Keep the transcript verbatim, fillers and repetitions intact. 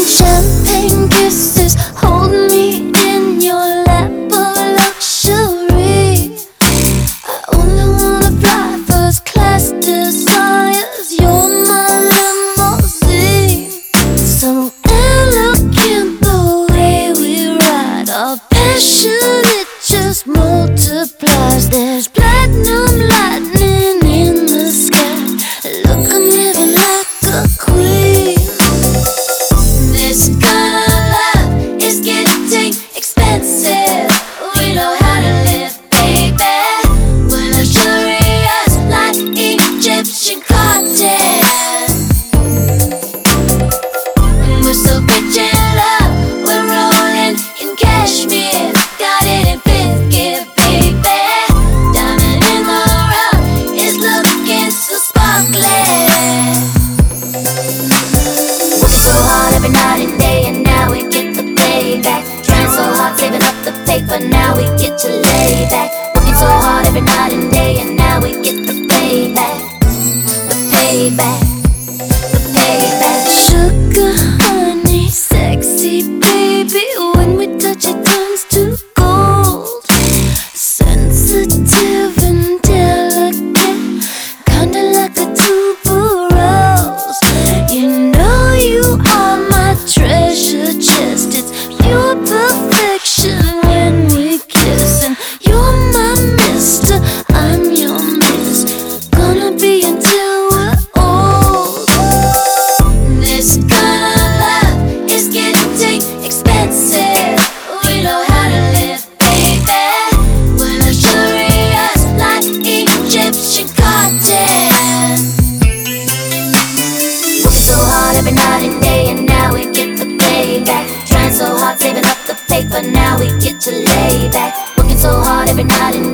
Champagne kisses, hold me in your lap of luxury. I only wanna fly first class desires. You're my limousine. So elegant the way we ride. Our passion, it just multiplies. There's platinum lightning in the sky. Look, I'm living like a queen. This kind of love is getting expensive. We know how to live, baby. We're luxurious like Egyptian cartels. We're so rich in love, we're rolling in cashmere. Got it in fifth gear, baby. Diamond in the rough is looking so sparkly. Every night and day, and now we get the payback. Trying so hard, saving up the paper, now we get to lay back. Working so hard every night and day, and now we get the payback. The payback, the payback. Sugar, honey, sexy baby. When we touch it turns to gold. Sensitive and delicate, kinda like a tuberose. You know you are my treasure chest. It's pure perfection when we kiss. And you're my mister, I'm your miss. Gonna be until we're old. This kind of love is getting expensive. We know how to live, baby. We're luxurious like Egyptian cartels. So hard every night and day, and now we get the payback. Trying so hard, saving up the paper, now we get to lay back. Working so hard every night and